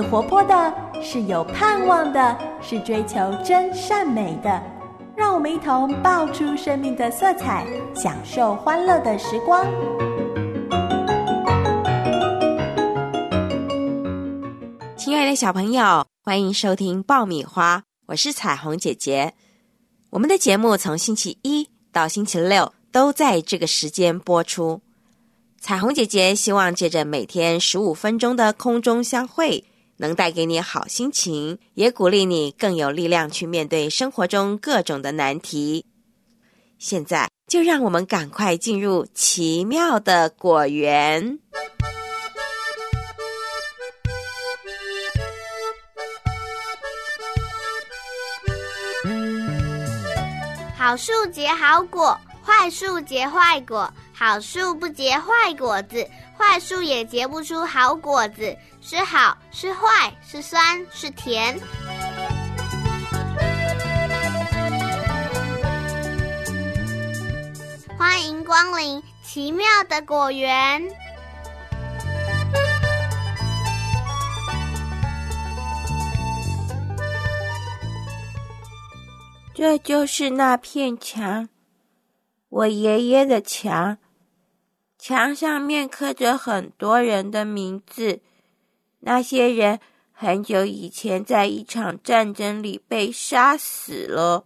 活泼的，是有盼望的，是追求真善美的。让我们一同爆出生命的色彩，享受欢乐的时光。 亲爱的小朋友，欢迎收听爆米花，我是彩虹姐姐。我们的节目从星期一到星期六都在这个时间播出。彩虹姐姐希望借着每天15分钟的空中相会，能带给你好心情，也鼓励你更有力量去面对生活中各种的难题。现在就让我们赶快进入奇妙的果园。 好树结好果，坏树结坏果。好树不结坏果子，坏树也结不出好果子。是好，是坏，是酸，是甜。欢迎光临奇妙的果园。 这就是那片墙，我爷爷的墙。墙上面刻着很多人的名字，那些人很久以前在一场战争里被杀死了。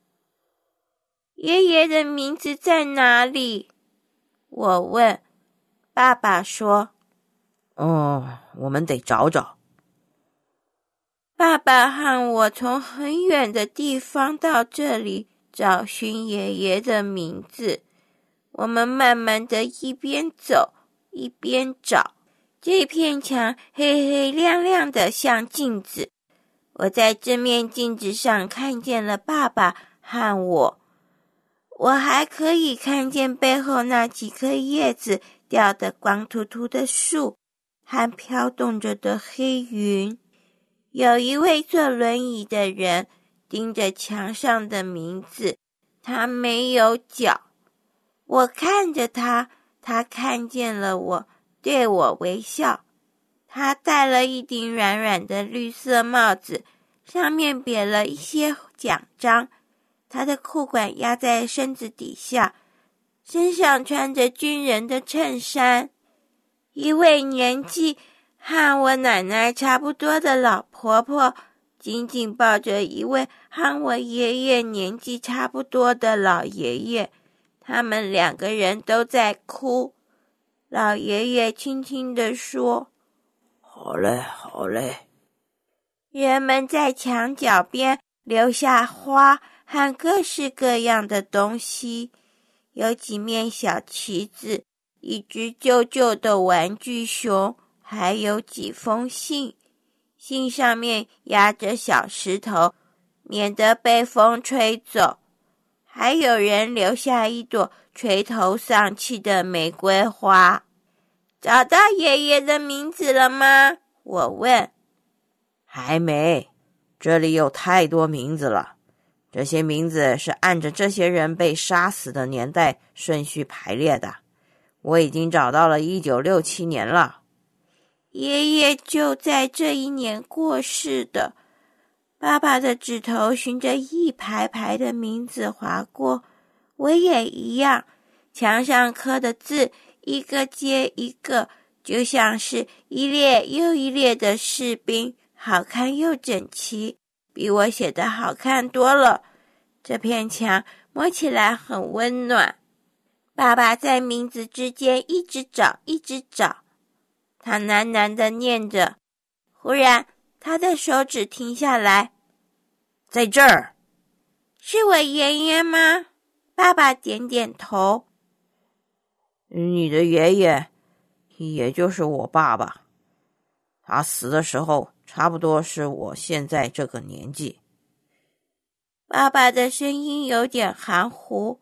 爷爷的名字在哪里？我问。爸爸说， 我们得找找。 爸爸和我从很远的地方到这里找寻爷爷的名字。我们慢慢的一边走一边找，这片墙黑黑亮亮的像镜子。我在这面镜子上看见了爸爸和我，我还可以看见背后那几颗叶子掉得光秃秃的树和飘动着的黑云。有一位坐轮椅的人盯着墙上的名字，他没有脚。我看着他，他看见了我，对我微笑。他戴了一顶软软的绿色帽子，上面别了一些奖章。他的裤管压在身子底下，身上穿着军人的衬衫。一位年纪和我奶奶差不多的老婆婆紧紧抱着一位和我爷爷年纪差不多的老爷爷。他们两个人都在哭。老爷爷轻轻地说， 好嘞，好嘞。 人们在墙角边留下花和各式各样的东西，有几面小旗子，一只旧旧的玩具熊，还有几封信。信上面压着小石头，免得被风吹走。还有人留下一朵垂头丧气的玫瑰花。找到爷爷的名字了吗？我问。 还没，这里有太多名字了。这些名字是按着这些人被杀死的年代顺序排列的。我已经找到了1967年了。 爷爷就在这一年过世的。爸爸的指头循着一排排的名字划过，我也一样。墙上刻的字一个接一个，就像是一列又一列的士兵，好看又整齐，比我写的好看多了。这片墙摸起来很温暖。爸爸在名字之间一直找一直找，他喃喃地念着。忽然他的手指停下来。 在这儿。 是我爷爷吗？爸爸点点头。 你的爷爷，也就是我爸爸，他死的时候差不多是我现在这个年纪。 爸爸的声音有点含糊。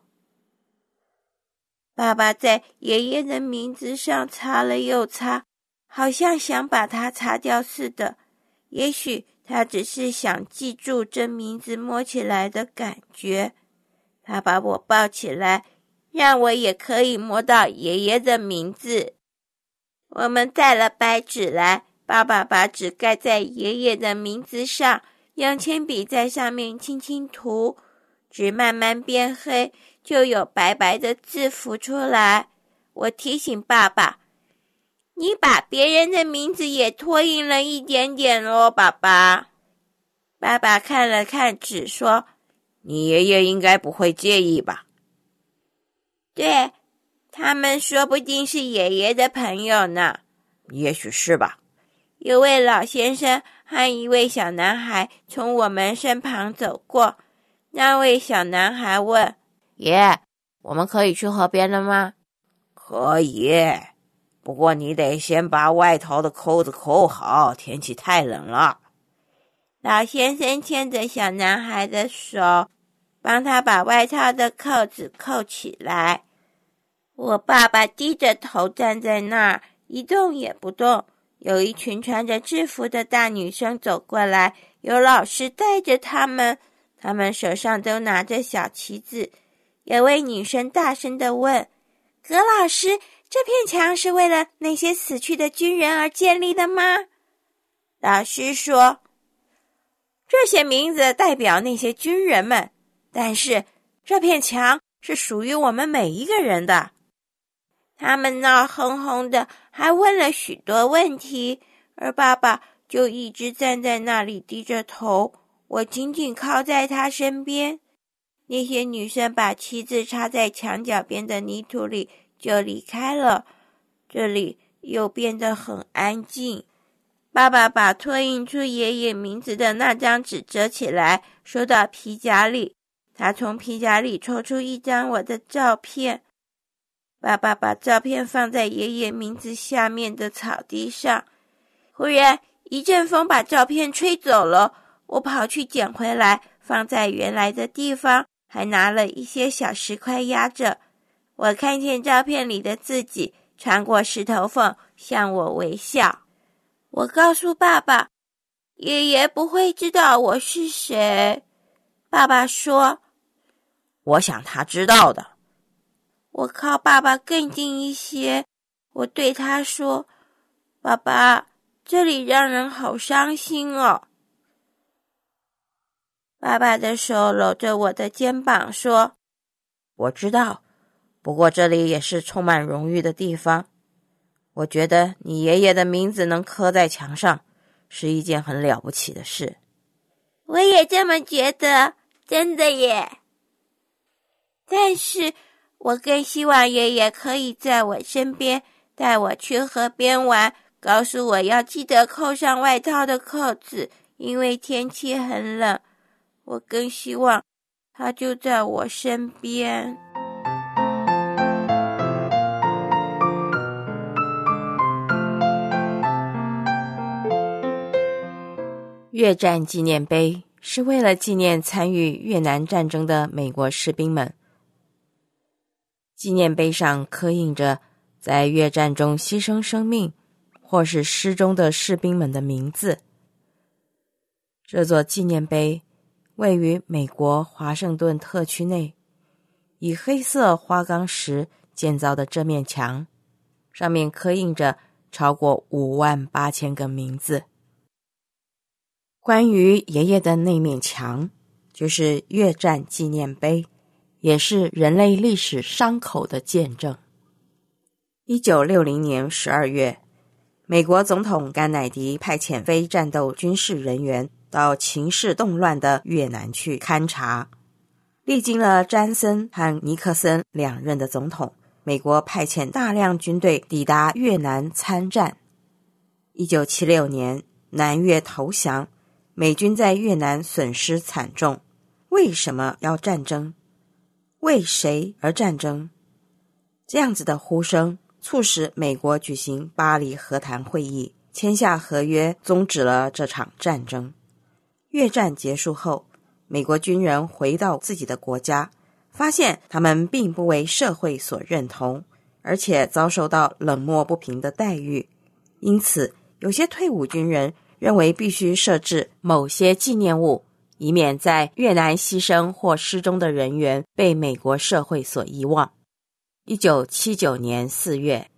爸爸在爷爷的名字上擦了又擦，好像想把它擦掉似的。也许他只是想记住这名字摸起来的感觉。他把我抱起来，让我也可以摸到爷爷的名字。我们带了白纸来， 爸爸把纸盖在爷爷的名字上，用铅笔在上面轻轻涂，纸慢慢变黑，就有白白的字浮出来。我提醒爸爸，你把别人的名字也拓印了一点点咯，爸爸。爸爸看了看纸说， 你爷爷应该不会介意吧？ 对，他们说不定是爷爷的朋友呢。 也许是吧。 有位老先生和一位小男孩从我们身旁走过。那位小男孩问， 爷，我们可以去河边了吗？可以，不过你得先把外套的扣子扣好，天气太冷了。 老先生牵着小男孩的手，帮他把外套的扣子扣起来。我爸爸低着头站在那儿，一动也不动。有一群穿着制服的大女生走过来，有老师带着他们，他们手上都拿着小旗子。有位女生大声地问，葛老师，这片墙是为了那些死去的军人而建立的吗？老师说，这些名字代表那些军人们，但是这片墙是属于我们每一个人的。他们闹哄哄的，还问了许多问题，而爸爸就一直站在那里低着头，我紧紧靠在他身边。那些女生把旗子插在墙角边的泥土里就离开了，这里又变得很安静。爸爸把拓印出爷爷名字的那张纸折起来，收到皮夹里。他从皮夹里抽出一张我的照片。爸爸把照片放在爷爷名字下面的草地上。忽然一阵风把照片吹走了，我跑去捡回来，放在原来的地方，还拿了一些小石块压着。我看见照片里的自己穿过石头缝向我微笑。我告诉爸爸，爷爷不会知道我是谁。爸爸说， 我想他知道的。 我靠爸爸更近一些，我对他说，爸爸，这里让人好伤心哦。爸爸的手搂着我的肩膀说， 我知道，不过这里也是充满荣誉的地方。我觉得你爷爷的名字能刻在墙上，是一件很了不起的事。 我也这么觉得，真的耶。但是我更希望爷爷可以在我身边，带我去河边玩，告诉我要记得扣上外套的扣子，因为天气很冷。我更希望他就在我身边。 越战纪念碑是为了纪念参与越南战争的美国士兵们。纪念碑上刻印着在越战中牺牲生命或是失踪的士兵们的名字。这座纪念碑位于美国华盛顿特区内，以黑色花岗石建造的这面墙，上面刻印着超过58000个名字。关于爷爷的那面墙，就是越战纪念碑，也是人类历史伤口的见证。1960年12月，美国总统甘乃迪派遣非战斗军事人员到情势动乱的越南去勘察。历经了詹森和尼克森两任的总统，美国派遣大量军队抵达越南参战。1976年，南越投降，美军在越南损失惨重。为什么要战争？为谁而战争？这样子的呼声促使美国举行巴黎和谈会议，签下合约，终止了这场战争。越战结束后，美国军人回到自己的国家，发现他们并不为社会所认同，而且遭受到冷漠不平的待遇。因此，有些退伍军人认为必须设置某些纪念物，以免在越南牺牲或失踪的人员被美国社会所遗忘。1979年4月，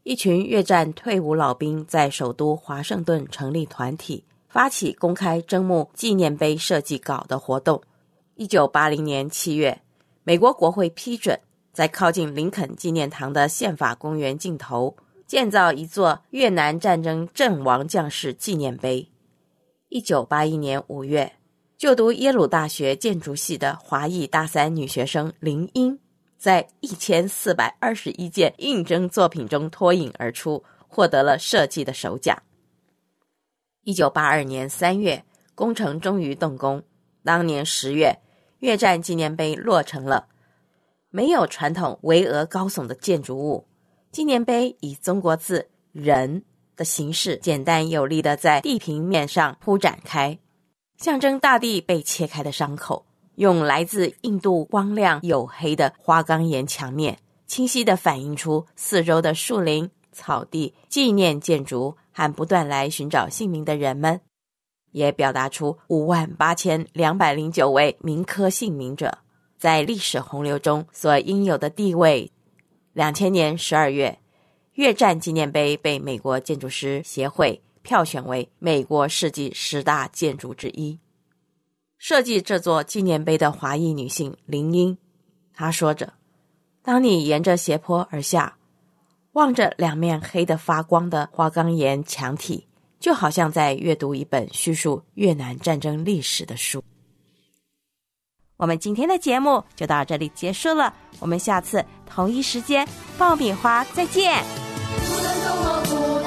一群越战退伍老兵在首都华盛顿成立团体，发起公开征募纪念碑设计稿的活动。1980年7月，美国国会批准在靠近林肯纪念堂的宪法公园尽头建造一座越南战争阵亡将士纪念碑。1981年5月，就读耶鲁大学建筑系的华裔大三女学生林英，在1421件应征作品中脱颖而出，获得了设计的首奖。1982年3月，工程终于动工。当年10月，越战纪念碑落成了。没有传统巍峨高耸的建筑物，纪念碑以中国字“人”的形式，简单有力地在地平面上铺展开，象征大地被切开的伤口。用来自印度光亮黝黑的花岗岩墙面，清晰地反映出四周的树林、草地、纪念建筑和不断来寻找姓名的人们，也表达出58209位铭刻姓名者在历史洪流中所应有的地位。2000年12月，越战纪念碑被美国建筑师协会票选为美国世纪10大建筑之一。设计这座纪念碑的华裔女性林英，她说着，当你沿着斜坡而下，望着两面黑得发光的花岗岩墙体，就好像在阅读一本叙述越南战争历史的书。我们今天的节目就到这里结束了，我们下次同一时间爆米花再见。不能动我不